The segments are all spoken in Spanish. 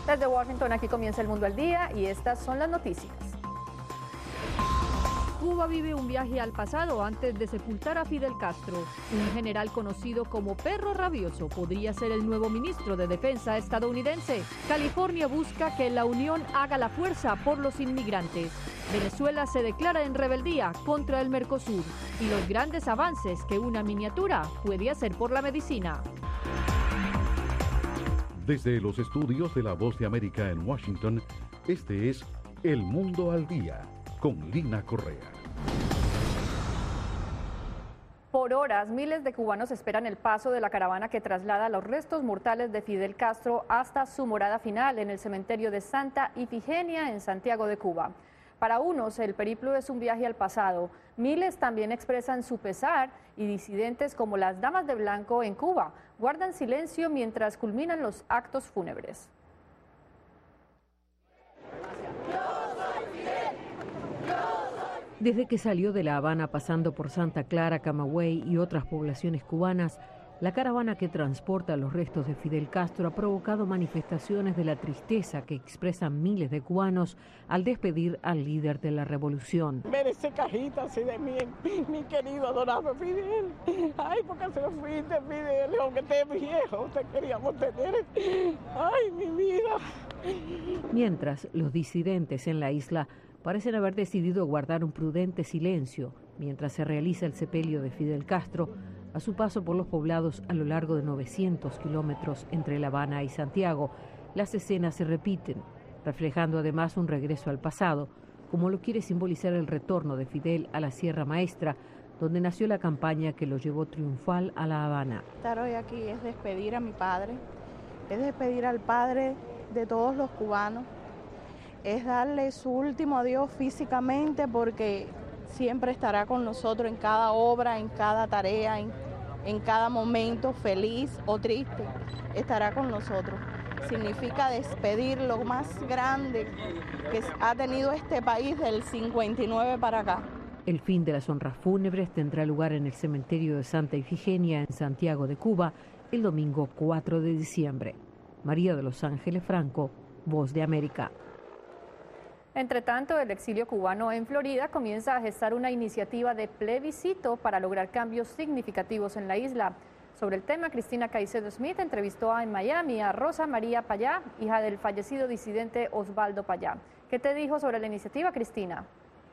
Desde Washington, aquí comienza El Mundo al Día y estas son las noticias. Cuba vive un viaje al pasado antes de sepultar a Fidel Castro. Un general conocido como Perro Rabioso podría ser el nuevo ministro de Defensa estadounidense. California busca que la Unión haga la fuerza por los inmigrantes. Venezuela se declara en rebeldía contra el Mercosur. Y los grandes avances que una miniatura puede hacer por la medicina. Desde los estudios de La Voz de América en Washington, este es El Mundo al Día, con Lina Correa. Por horas, miles de cubanos esperan el paso de la caravana que traslada los restos mortales de Fidel Castro hasta su morada final en el cementerio de Santa Ifigenia en Santiago de Cuba. Para unos, el periplo es un viaje al pasado. Miles también expresan su pesar y disidentes como las Damas de Blanco en Cuba guardan silencio mientras culminan los actos fúnebres. Desde que salió de La Habana pasando por Santa Clara, Camagüey y otras poblaciones cubanas, la caravana que transporta los restos de Fidel Castro ha provocado manifestaciones de la tristeza que expresan miles de cubanos al despedir al líder de la revolución. Ver ese cajita así de mí, mi querido adorado Fidel. Ay, porque se me fuiste, Fidel, aunque esté viejo, te queríamos tener. Ay, mi vida. Mientras, los disidentes en la isla parecen haber decidido guardar un prudente silencio mientras se realiza el sepelio de Fidel Castro a su paso por los poblados a lo largo de 900 kilómetros entre La Habana y Santiago. Las escenas se repiten, reflejando además un regreso al pasado, como lo quiere simbolizar el retorno de Fidel a la Sierra Maestra, donde nació la campaña que lo llevó triunfal a La Habana. Estar hoy aquí es despedir a mi padre, es despedir al padre de todos los cubanos, es darle su último adiós físicamente porque siempre estará con nosotros en cada obra, en cada tarea, en cada momento, feliz o triste, estará con nosotros. Significa despedir lo más grande que ha tenido este país del 59 para acá. El fin de las honras fúnebres tendrá lugar en el cementerio de Santa Ifigenia en Santiago de Cuba el domingo 4 de diciembre. María de los Ángeles Franco, Voz de América. Entre tanto, el exilio cubano en Florida comienza a gestar una iniciativa de plebiscito para lograr cambios significativos en la isla. Sobre el tema, Cristina Caicedo Smith entrevistó en Miami a Rosa María Payá, hija del fallecido disidente Osvaldo Payá. ¿Qué te dijo sobre la iniciativa, Cristina?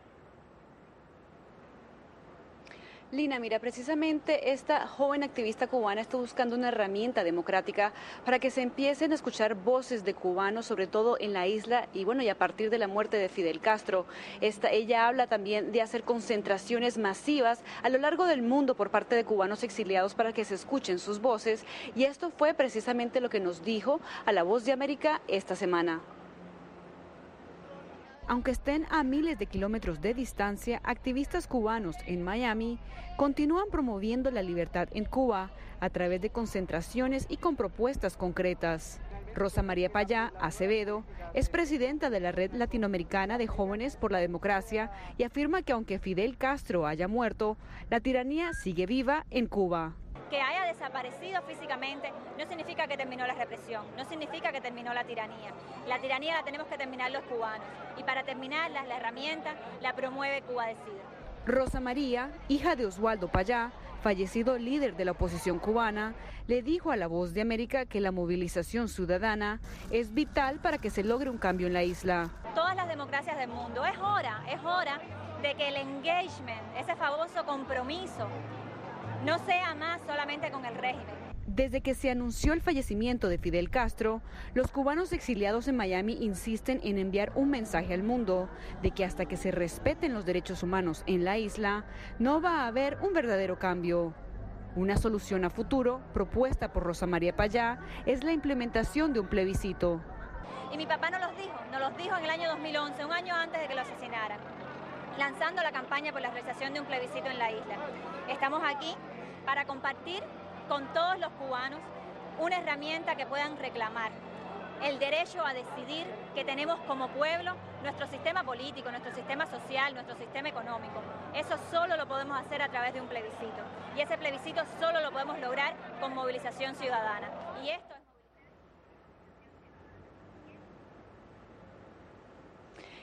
Lina, mira, precisamente esta joven activista cubana está buscando una herramienta democrática para que se empiecen a escuchar voces de cubanos, sobre todo en la isla y bueno, y a partir de la muerte de Fidel Castro. Ella habla también de hacer concentraciones masivas a lo largo del mundo por parte de cubanos exiliados para que se escuchen sus voces, y esto fue precisamente lo que nos dijo a La Voz de América esta semana. Aunque estén a miles de kilómetros de distancia, activistas cubanos en Miami continúan promoviendo la libertad en Cuba a través de concentraciones y con propuestas concretas. Rosa María Payá Acevedo es presidenta de la Red Latinoamericana de Jóvenes por la Democracia y afirma que aunque Fidel Castro haya muerto, la tiranía sigue viva en Cuba. Que haya desaparecido físicamente no significa que terminó la represión, no significa que terminó la tiranía. La tiranía la tenemos que terminar los cubanos y para terminarla la herramienta la promueve Cuba Decide. Rosa María, hija de Osvaldo Payá, fallecido líder de la oposición cubana, le dijo a La Voz de América que la movilización ciudadana es vital para que se logre un cambio en la isla. Todas las democracias del mundo, es hora de que el engagement, ese famoso compromiso, no sea más solamente con el régimen. Desde que se anunció el fallecimiento de Fidel Castro, los cubanos exiliados en Miami insisten en enviar un mensaje al mundo de que hasta que se respeten los derechos humanos en la isla, no va a haber un verdadero cambio. Una solución a futuro, propuesta por Rosa María Payá, es la implementación de un plebiscito. Y mi papá nos los dijo en el año 2011, un año antes de que lo asesinaran, lanzando la campaña por la realización de un plebiscito en la isla. Estamos aquí para compartir con todos los cubanos una herramienta que puedan reclamar el derecho a decidir que tenemos como pueblo, nuestro sistema político, nuestro sistema social, nuestro sistema económico. Eso solo lo podemos hacer a través de un plebiscito. Y ese plebiscito solo lo podemos lograr con movilización ciudadana. Y esto es...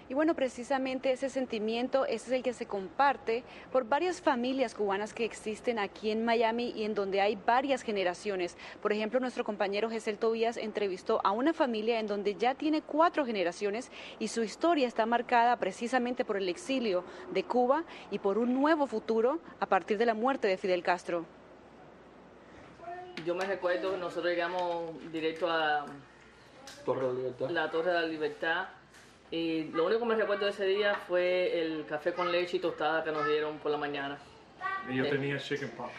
Y bueno, precisamente ese sentimiento ese es el que se comparte por varias familias cubanas que existen aquí en Miami y en donde hay varias generaciones. Por ejemplo, nuestro compañero Gesell Tobías entrevistó a una familia en donde ya tiene 4 generaciones y su historia está marcada precisamente por el exilio de Cuba y por un nuevo futuro a partir de la muerte de Fidel Castro. Yo me recuerdo que nosotros llegamos directo a la Torre de la Libertad. Y lo único que me recuerdo de ese día fue el café con leche y tostada que nos dieron por la mañana. Y yo tenía chickenpox.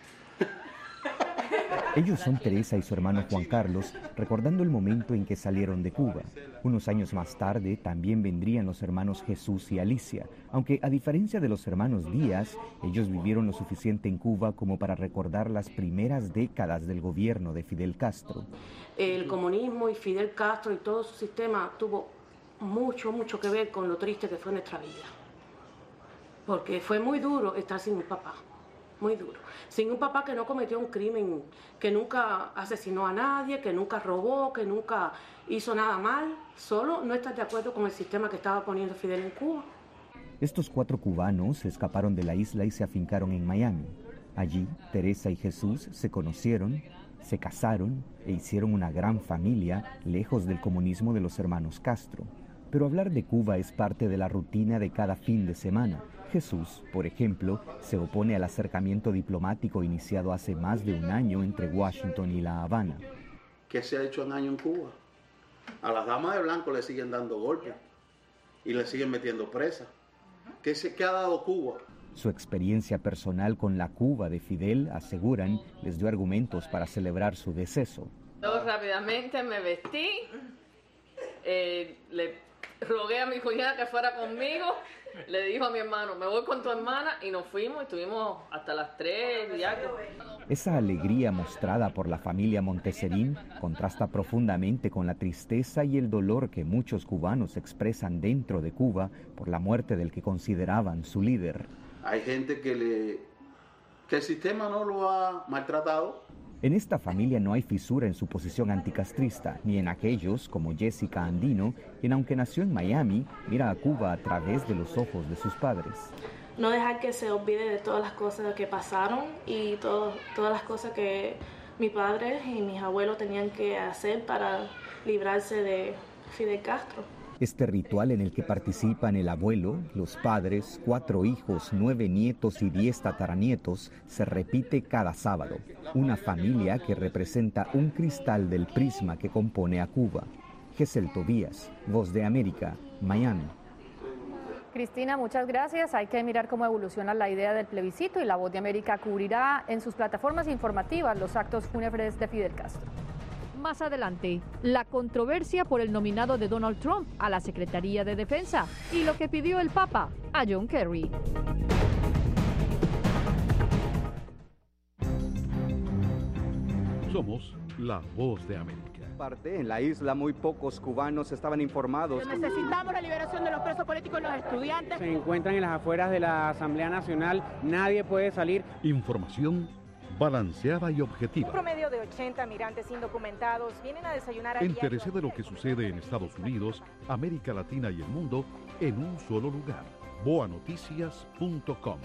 Ellos son Teresa y su hermano Juan Carlos, recordando el momento en que salieron de Cuba. Unos años más tarde también vendrían los hermanos Jesús y Alicia, aunque a diferencia de los hermanos Díaz, ellos vivieron lo suficiente en Cuba como para recordar las primeras décadas del gobierno de Fidel Castro. El comunismo y Fidel Castro y todo su sistema tuvo mucho que ver con lo triste que fue nuestra vida. Porque fue muy duro estar sin un papá, muy duro. Sin un papá que no cometió un crimen, que nunca asesinó a nadie, que nunca robó, que nunca hizo nada mal, solo no estar de acuerdo con el sistema que estaba poniendo Fidel en Cuba. Estos 4 cubanos escaparon de la isla y se afincaron en Miami. Allí, Teresa y Jesús se conocieron, se casaron e hicieron una gran familia lejos del comunismo de los hermanos Castro. Pero hablar de Cuba es parte de la rutina de cada fin de semana. Jesús, por ejemplo, se opone al acercamiento diplomático iniciado hace más de un año entre Washington y La Habana. ¿Qué se ha hecho en año en Cuba? A las damas de blanco le siguen dando golpes y le siguen metiendo presas. ¿Qué ha dado Cuba? Su experiencia personal con la Cuba de Fidel, aseguran, les dio argumentos para celebrar su deceso. Yo rápidamente me vestí, le rogué a mi cuñada que fuera conmigo, le dijo a mi hermano, me voy con tu hermana, y nos fuimos, estuvimos hasta las 3 y algo. Esa alegría mostrada por la familia Monteserín contrasta profundamente con la tristeza y el dolor que muchos cubanos expresan dentro de Cuba por la muerte del que consideraban su líder. Hay gente que el sistema no lo ha maltratado. En esta familia no hay fisura en su posición anticastrista, ni en aquellos, como Jessica Andino, quien aunque nació en Miami, mira a Cuba a través de los ojos de sus padres. No dejar que se olvide de todas las cosas que pasaron y todas las cosas que mis padres y mis abuelos tenían que hacer para librarse de Fidel Castro. Este ritual en el que participan el abuelo, los padres, 4 hijos, 9 nietos y 10 tataranietos se repite cada sábado. Una familia que representa un cristal del prisma que compone a Cuba. Gesell Tobías, Voz de América, Miami. Cristina, muchas gracias. Hay que mirar cómo evoluciona la idea del plebiscito y La Voz de América cubrirá en sus plataformas informativas los actos fúnebres de Fidel Castro. Más adelante, la controversia por el nominado de Donald Trump a la Secretaría de Defensa y lo que pidió el Papa a John Kerry. Somos la Voz de América. En la isla muy pocos cubanos estaban informados. Necesitamos la liberación de los presos políticos y los estudiantes. Se encuentran en las afueras de la Asamblea Nacional, nadie puede salir. Información balanceada y objetiva. Un promedio de 80 migrantes indocumentados vienen a desayunar a Entérese de lo que sucede en Estados Unidos, América Latina y el mundo en un solo lugar. boanoticias.com.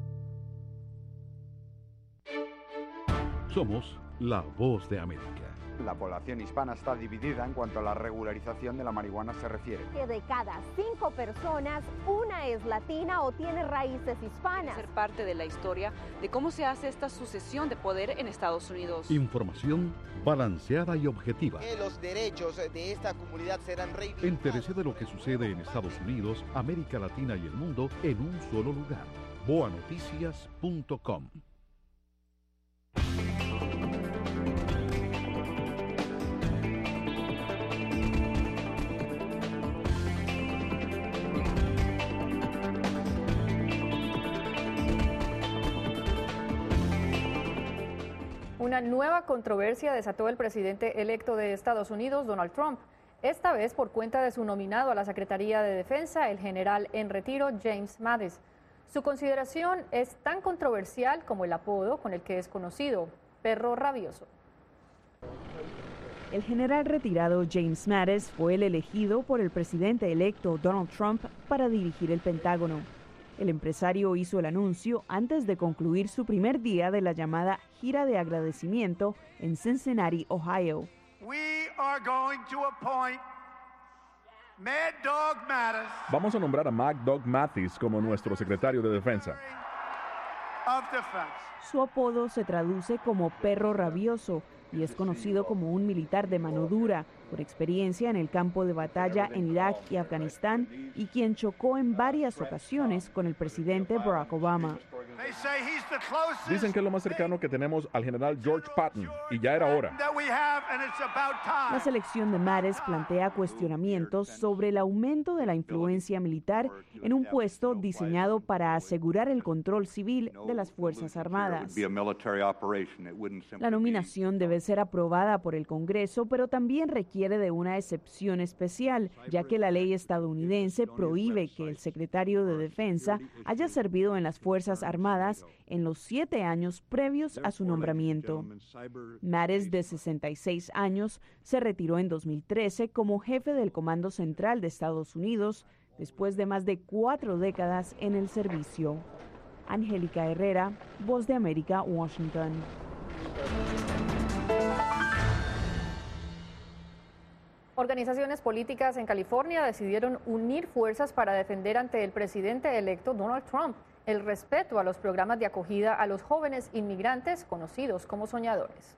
Somos la Voz de América. La población hispana está dividida en cuanto a la regularización de la marihuana se refiere. Que de cada 5 personas, una es latina o tiene raíces hispanas. Ser parte de la historia de cómo se hace esta sucesión de poder en Estados Unidos. Información balanceada y objetiva. Que los derechos de esta comunidad serán reivindicados. Entérese de lo que sucede en Estados Unidos, América Latina y el mundo en un solo lugar. boanoticias.com. Una nueva controversia desató el presidente electo de Estados Unidos, Donald Trump, esta vez por cuenta de su nominado a la Secretaría de Defensa, el general en retiro James Mattis. Su consideración es tan controversial como el apodo con el que es conocido, perro rabioso. El general retirado James Mattis fue el elegido por el presidente electo Donald Trump para dirigir el Pentágono. El empresario hizo el anuncio antes de concluir su primer día de la llamada gira de agradecimiento en Cincinnati, Ohio. Vamos a nombrar a Mad Dog Mattis como nuestro secretario de Defensa. Su apodo se traduce como perro rabioso y es conocido como un militar de mano dura, por experiencia en el campo de batalla en Irak y Afganistán y quien chocó en varias ocasiones con el presidente Barack Obama. Dicen que es lo más cercano que tenemos al general George Patton, y ya era hora. La selección de Mattis plantea cuestionamientos sobre el aumento de la influencia militar en un puesto diseñado para asegurar el control civil de las Fuerzas Armadas. La nominación debe ser aprobada por el Congreso, pero también requiere de una excepción especial, ya que la ley estadounidense prohíbe que el secretario de Defensa haya servido en las Fuerzas Armadas en los 7 años previos a su nombramiento. Mattis, de 66 años, se retiró en 2013 como jefe del Comando Central de Estados Unidos, después de más de 4 décadas en el servicio. Angélica Herrera, Voz de América, Washington. Organizaciones políticas en California decidieron unir fuerzas para defender ante el presidente electo Donald Trump el respeto a los programas de acogida a los jóvenes inmigrantes conocidos como soñadores.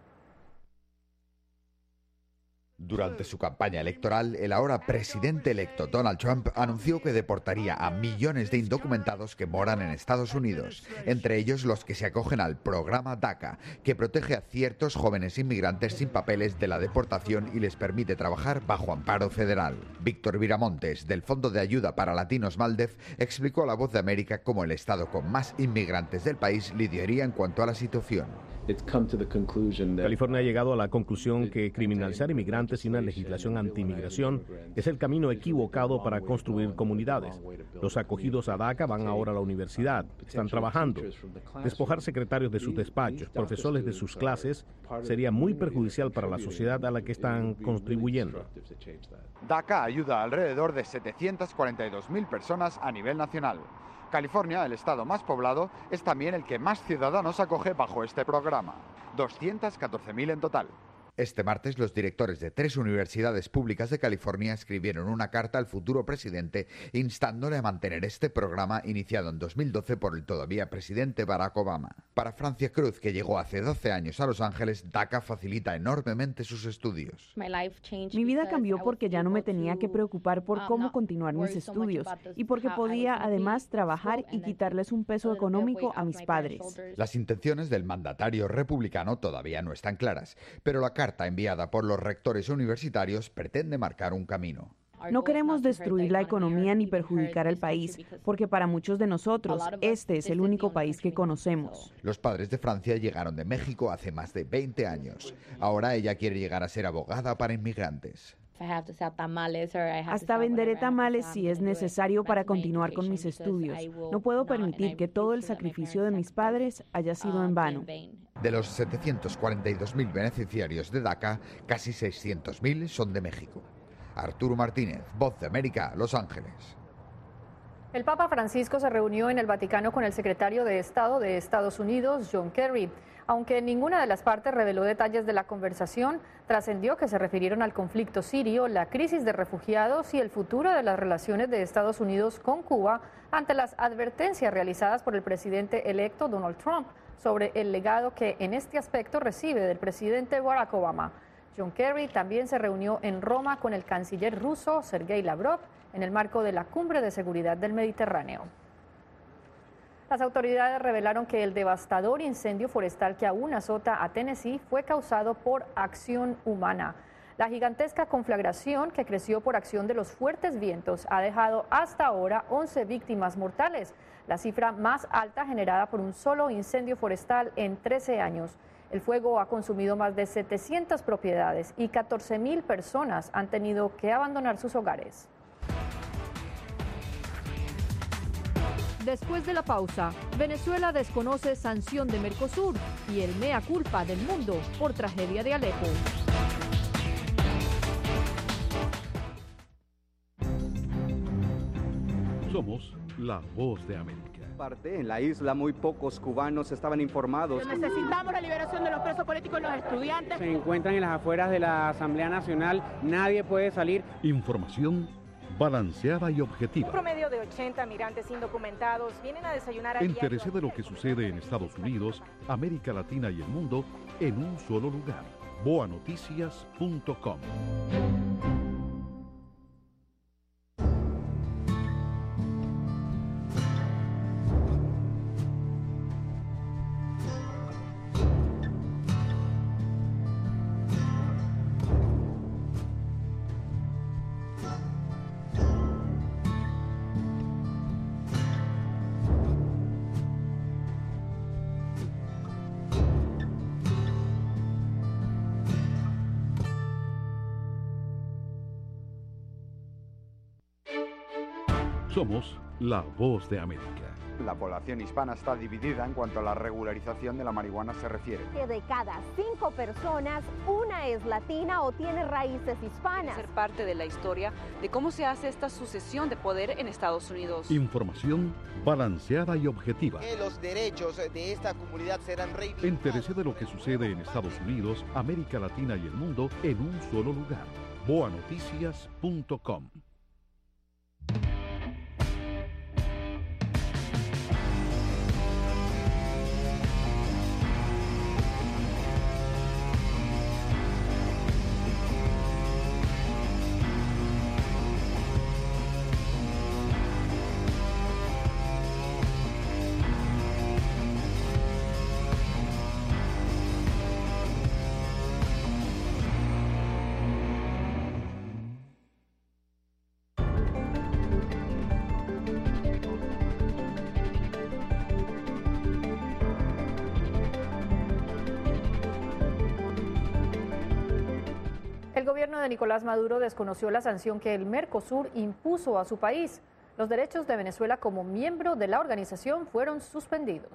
Durante su campaña electoral, el ahora presidente electo Donald Trump anunció que deportaría a millones de indocumentados que moran en Estados Unidos, entre ellos los que se acogen al programa DACA, que protege a ciertos jóvenes inmigrantes sin papeles de la deportación y les permite trabajar bajo amparo federal. Víctor Viramontes, del Fondo de Ayuda para Latinos MALDEF, explicó a La Voz de América cómo el estado con más inmigrantes del país lidiaría en cuanto a la situación. California ha llegado a la conclusión que criminalizar inmigrantes y una legislación anti-inmigración es el camino equivocado para construir comunidades. Los acogidos a DACA van ahora a la universidad, están trabajando. Despojar secretarios de sus despachos, profesores de sus clases, sería muy perjudicial para la sociedad a la que están contribuyendo. DACA ayuda a alrededor de 742.000 personas a nivel nacional. California, el estado más poblado, es también el que más ciudadanos acoge bajo este programa, 214.000 en total. Este martes, los directores de 3 universidades públicas de California escribieron una carta al futuro presidente instándole a mantener este programa iniciado en 2012 por el todavía presidente Barack Obama. Para Francia Cruz, que llegó hace 12 años a Los Ángeles, DACA facilita enormemente sus estudios. Mi vida cambió porque ya no me tenía que preocupar por cómo continuar mis estudios y porque podía además trabajar y quitarles un peso económico a mis padres. Las intenciones del mandatario republicano todavía no están claras, pero la carta enviada por los rectores universitarios pretende marcar un camino. No queremos destruir la economía ni perjudicar al país, porque para muchos de nosotros este es el único país que conocemos. Los padres de Francia llegaron de México hace más de 20 años. Ahora ella quiere llegar a ser abogada para inmigrantes. Hasta venderé tamales si es necesario para continuar con mis estudios. No puedo permitir que todo el sacrificio de mis padres haya sido en vano. De los 742.000 beneficiarios de DACA, casi 600.000 son de México. Arturo Martínez, Voz de América, Los Ángeles. El Papa Francisco se reunió en el Vaticano con el secretario de Estado de Estados Unidos, John Kerry. Aunque ninguna de las partes reveló detalles de la conversación, trascendió que se refirieron al conflicto sirio, la crisis de refugiados y el futuro de las relaciones de Estados Unidos con Cuba ante las advertencias realizadas por el presidente electo Donald Trump sobre el legado que en este aspecto recibe del presidente Barack Obama. John Kerry también se reunió en Roma con el canciller ruso Sergei Lavrov en el marco de la Cumbre de Seguridad del Mediterráneo. Las autoridades revelaron que el devastador incendio forestal que aún azota a Tennessee fue causado por acción humana. La gigantesca conflagración, que creció por acción de los fuertes vientos, ha dejado hasta ahora 11 víctimas mortales, la cifra más alta generada por un solo incendio forestal en 13 años. El fuego ha consumido más de 700 propiedades y 14.000 personas han tenido que abandonar sus hogares. Después de la pausa, Venezuela desconoce sanción de Mercosur y el mea culpa del mundo por tragedia de Alepo. Somos la voz de América. En la isla muy pocos cubanos estaban informados. Necesitamos la liberación de los presos políticos y los estudiantes. Se encuentran en las afueras de la Asamblea Nacional, nadie puede salir. Información balanceada y objetiva. Un promedio de 80 migrantes indocumentados vienen a desayunar a Entérese de lo que sucede en Estados Unidos, América Latina y el mundo en un solo lugar. boanoticias.com. Somos la voz de América. La población hispana está dividida en cuanto a la regularización de la marihuana se refiere. Que de cada 5 personas, una es latina o tiene raíces hispanas. Ser parte de la historia de cómo se hace esta sucesión de poder en Estados Unidos. Información balanceada y objetiva. Que los derechos de esta comunidad serán reivindicados. Entérese de lo que sucede en Estados Unidos, América Latina y el mundo en un solo lugar. boanoticias.com. El gobierno de Nicolás Maduro desconoció la sanción que el Mercosur impuso a su país. Los derechos de Venezuela como miembro de la organización fueron suspendidos.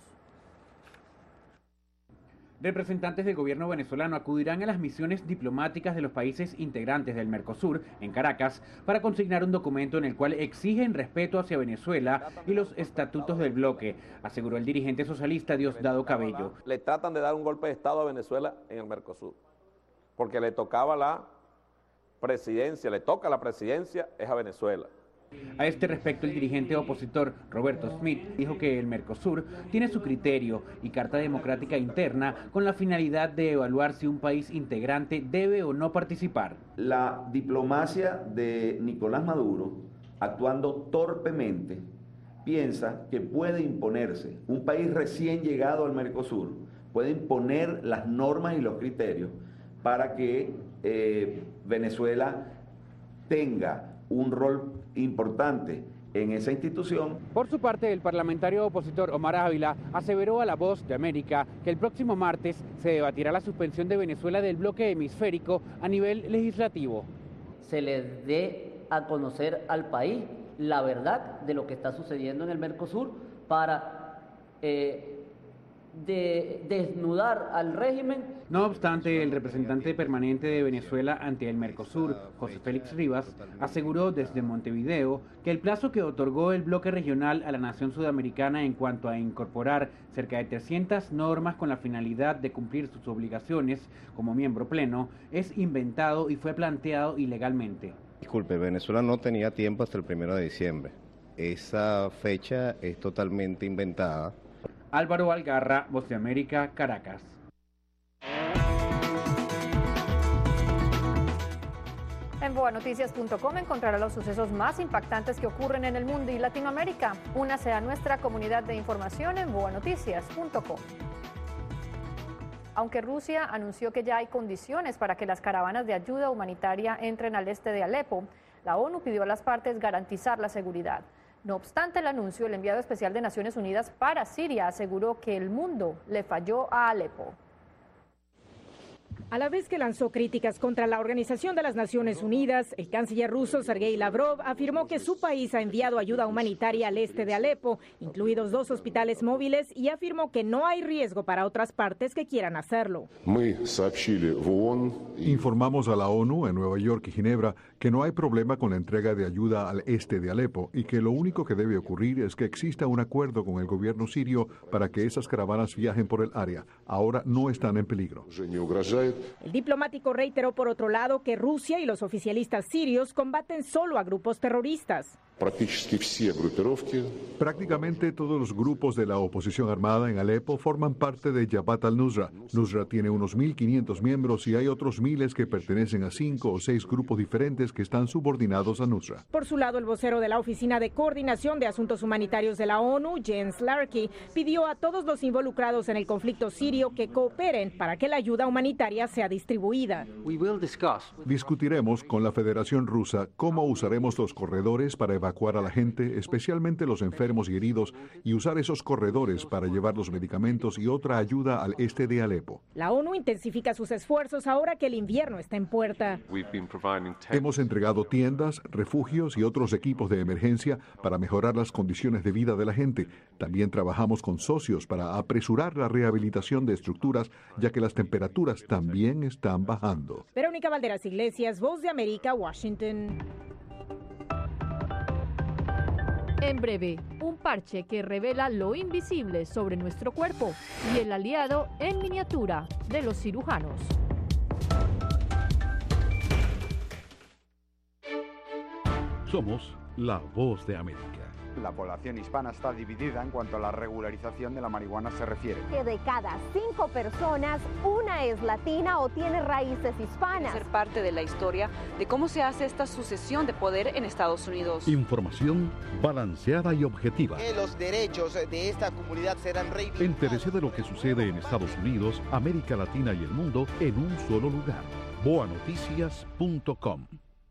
Representantes del gobierno venezolano acudirán a las misiones diplomáticas de los países integrantes del Mercosur en Caracas para consignar un documento en el cual exigen respeto hacia Venezuela y los estatutos del bloque, aseguró el dirigente socialista Diosdado Cabello. Le tratan de dar un golpe de Estado a Venezuela en el Mercosur, porque le tocaba la presidencia, le toca la presidencia, es a Venezuela. A este respecto, el dirigente opositor Roberto Smith dijo que el Mercosur tiene su criterio y carta democrática interna con la finalidad de evaluar si un país integrante debe o no participar. La diplomacia de Nicolás Maduro, actuando torpemente, piensa que puede imponerse, un país recién llegado al Mercosur, puede imponer las normas y los criterios para que Venezuela tenga un rol importante en esa institución. Por su parte, el parlamentario opositor Omar Ávila aseveró a La Voz de América que el próximo martes se debatirá la suspensión de Venezuela del bloque hemisférico a nivel legislativo. Se le dé a conocer al país la verdad de lo que está sucediendo en el Mercosur para de desnudar al régimen. No obstante, el representante permanente de Venezuela ante el Mercosur, José Félix Rivas, aseguró desde Montevideo que el plazo que otorgó el bloque regional a la nación sudamericana en cuanto a incorporar cerca de 300 normas con la finalidad de cumplir sus obligaciones como miembro pleno es inventado y fue planteado ilegalmente. Disculpe, Venezuela no tenía tiempo hasta el 1 de diciembre. Esa fecha es totalmente inventada. Álvaro Algarra, Voz de América, Caracas. En boanoticias.com encontrará los sucesos más impactantes que ocurren en el mundo y Latinoamérica. Únase a nuestra comunidad de información en boanoticias.com. Aunque Rusia anunció que ya hay condiciones para que las caravanas de ayuda humanitaria entren al este de Alepo, la ONU pidió a las partes garantizar la seguridad. No obstante el anuncio, el enviado especial de Naciones Unidas para Siria aseguró que el mundo le falló a Alepo. A la vez que lanzó críticas contra la Organización de las Naciones Unidas, el canciller ruso Sergei Lavrov afirmó que su país ha enviado ayuda humanitaria al este de Alepo, incluidos 2 hospitales móviles, y afirmó que no hay riesgo para otras partes que quieran hacerlo. Informamos a la ONU en Nueva York y Ginebra que no hay problema con la entrega de ayuda al este de Alepo y que lo único que debe ocurrir es que exista un acuerdo con el gobierno sirio para que esas caravanas viajen por el área. Ahora no están en peligro. El diplomático reiteró por otro lado que Rusia y los oficialistas sirios combaten solo a grupos terroristas. Prácticamente todos los grupos de la oposición armada en Alepo forman parte de Jabhat al-Nusra. Nusra tiene unos 1.500 miembros y hay otros miles que pertenecen a 5 o 6 grupos diferentes que están subordinados a Nusra. Por su lado, el vocero de la Oficina de Coordinación de Asuntos Humanitarios de la ONU, Jens Larky, pidió a todos los involucrados en el conflicto sirio que cooperen para que la ayuda humanitaria sea distribuida. Discutiremos con la Federación Rusa cómo usaremos los corredores para evacuar a la gente, especialmente los enfermos y heridos, y usar esos corredores para llevar los medicamentos y otra ayuda al este de Alepo. La ONU intensifica sus esfuerzos ahora que el invierno está en puerta. Hemos entregado tiendas, refugios y otros equipos de emergencia para mejorar las condiciones de vida de la gente. También trabajamos con socios para apresurar la rehabilitación de estructuras, ya que las temperaturas también están bajando. Verónica Valderas Iglesias, Voz de América, Washington. En breve, un parche que revela lo invisible sobre nuestro cuerpo y el aliado en miniatura de los cirujanos. Somos la Voz de América. La población hispana está dividida en cuanto a la regularización de la marihuana se refiere. Que de cada 5 personas, una es latina o tiene raíces hispanas. Ser parte de la historia de cómo se hace esta sucesión de poder en Estados Unidos. Información balanceada y objetiva. Que los derechos de esta comunidad serán reivindicados. Entérese de lo que sucede en Estados Unidos, América Latina y el mundo en un solo lugar. boanoticias.com.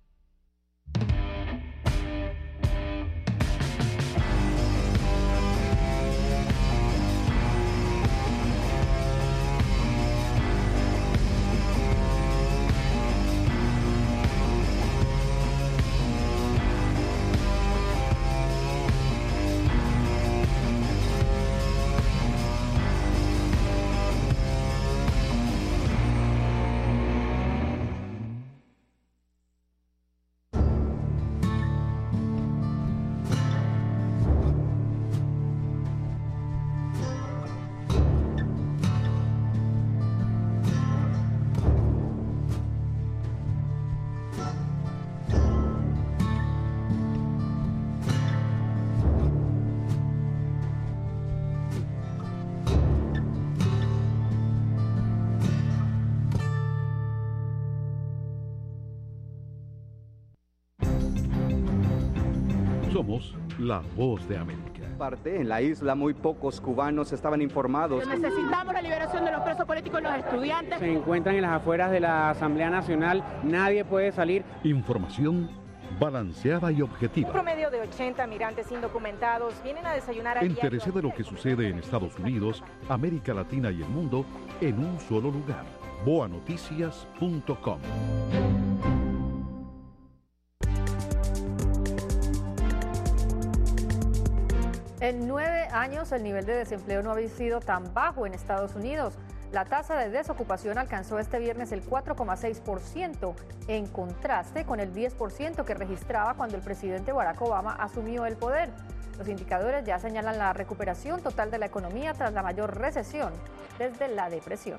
Somos la Voz de América. En la isla muy pocos cubanos estaban informados. Necesitamos la liberación de los presos políticos y los estudiantes. Se encuentran en las afueras de la Asamblea Nacional, nadie puede salir. Información balanceada y objetiva. Un promedio de 80 migrantes indocumentados vienen a desayunar a Entérese de lo que sucede en Estados Unidos, América Latina y el mundo en un solo lugar. boanoticias.com. En 9 años, el nivel de desempleo no había sido tan bajo en Estados Unidos. La tasa de desocupación alcanzó este viernes el 4,6%, en contraste con el 10% que registraba cuando el presidente Barack Obama asumió el poder. Los indicadores ya señalan la recuperación total de la economía tras la mayor recesión desde la depresión.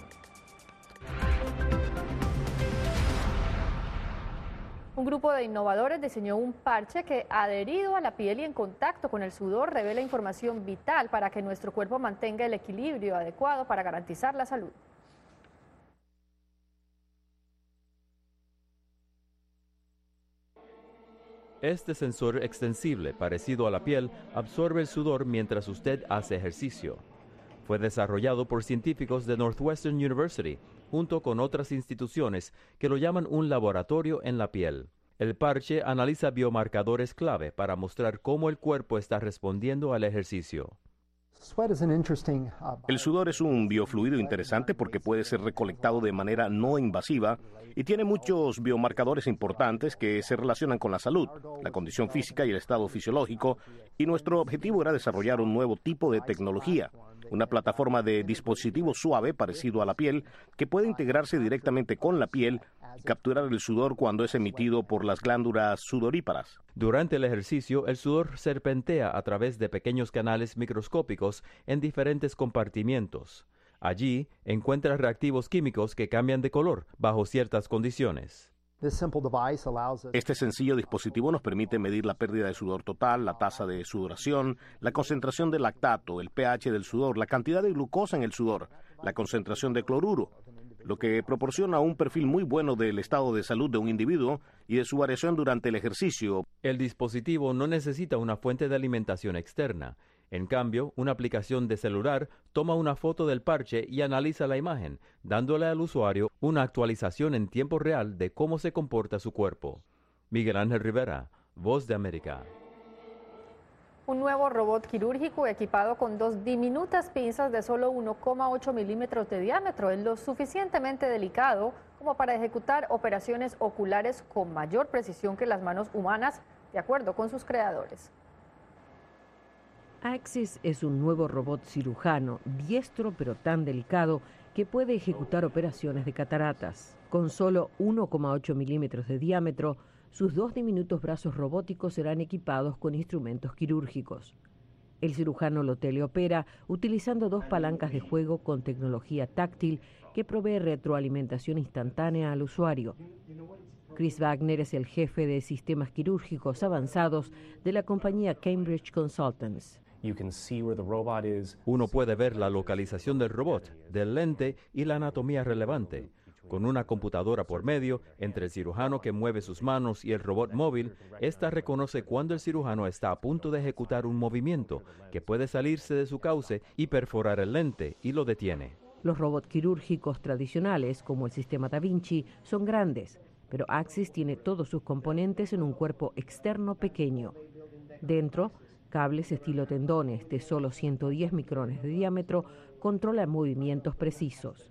Un grupo de innovadores diseñó un parche que, adherido a la piel y en contacto con el sudor, revela información vital para que nuestro cuerpo mantenga el equilibrio adecuado para garantizar la salud. Este sensor extensible, parecido a la piel, absorbe el sudor mientras usted hace ejercicio. Fue desarrollado por científicos de Northwestern University, junto con otras instituciones que lo llaman un laboratorio en la piel. El parche analiza biomarcadores clave para mostrar cómo el cuerpo está respondiendo al ejercicio. El sudor es un biofluido interesante porque puede ser recolectado de manera no invasiva y tiene muchos biomarcadores importantes que se relacionan con la salud, la condición física y el estado fisiológico, y nuestro objetivo era desarrollar un nuevo tipo de tecnología, una plataforma de dispositivo suave parecido a la piel que puede integrarse directamente con la piel y capturar el sudor cuando es emitido por las glándulas sudoríparas. Durante el ejercicio, el sudor serpentea a través de pequeños canales microscópicos en diferentes compartimientos. Allí encuentra reactivos químicos que cambian de color bajo ciertas condiciones. Este sencillo dispositivo nos permite medir la pérdida de sudor total, la tasa de sudoración, la concentración de lactato, el pH del sudor, la cantidad de glucosa en el sudor, la concentración de cloruro, lo que proporciona un perfil muy bueno del estado de salud de un individuo y de su variación durante el ejercicio. El dispositivo no necesita una fuente de alimentación externa. En cambio, una aplicación de celular toma una foto del parche y analiza la imagen, dándole al usuario una actualización en tiempo real de cómo se comporta su cuerpo. Miguel Ángel Rivera, Voz de América. Un nuevo robot quirúrgico equipado con 2 diminutas pinzas de solo 1,8 milímetros de diámetro es lo suficientemente delicado como para ejecutar operaciones oculares con mayor precisión que las manos humanas, de acuerdo con sus creadores. Axis es un nuevo robot cirujano, diestro pero tan delicado que puede ejecutar operaciones de cataratas. Con solo 1,8 milímetros de diámetro, sus 2 diminutos brazos robóticos serán equipados con instrumentos quirúrgicos. El cirujano lo teleopera utilizando 2 palancas de juego con tecnología táctil que provee retroalimentación instantánea al usuario. Chris Wagner es el jefe de sistemas quirúrgicos avanzados de la compañía Cambridge Consultants. Uno puede ver la localización del robot, del lente y la anatomía relevante. Con una computadora por medio, entre el cirujano que mueve sus manos y el robot móvil, esta reconoce cuando el cirujano está a punto de ejecutar un movimiento que puede salirse de su cauce y perforar el lente, y lo detiene. Los robots quirúrgicos tradicionales, como el sistema Da Vinci, son grandes, pero Axis tiene todos sus componentes en un cuerpo externo pequeño. Dentro, cables estilo tendones de solo 110 micrones de diámetro controlan movimientos precisos.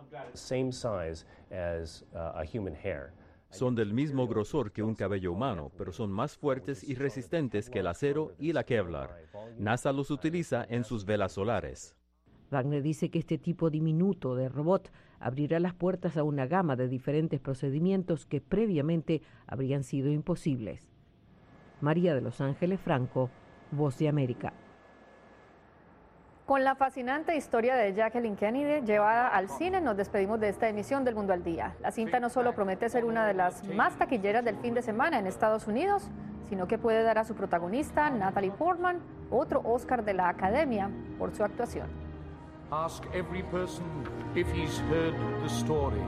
Son del mismo grosor que un cabello humano, pero son más fuertes y resistentes que el acero y la Kevlar. NASA los utiliza en sus velas solares. Wagner dice que este tipo diminuto de robot abrirá las puertas a una gama de diferentes procedimientos que previamente habrían sido imposibles. María de Los Ángeles Franco, Voz de América. Con la fascinante historia de Jacqueline Kennedy llevada al cine, nos despedimos de esta emisión del Mundo al Día. La cinta no solo promete ser una de las más taquilleras del fin de semana en Estados Unidos, sino que puede dar a su protagonista, Natalie Portman, otro Oscar de la Academia por su actuación. Ask every person if he's heard the story,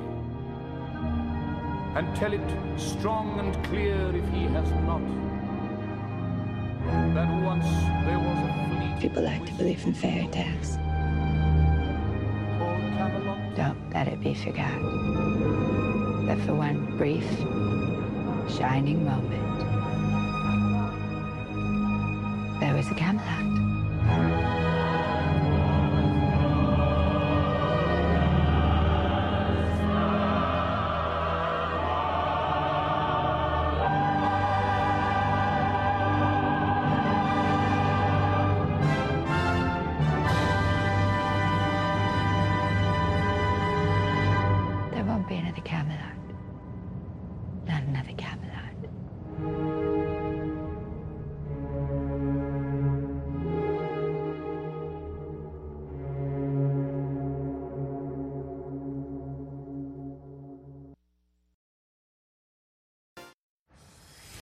and tell it strong and clear if he has not. That once there was a fleet. People like to believe in fairy tales. Don't let it be forgotten that for one brief, shining moment, there was a Camelot.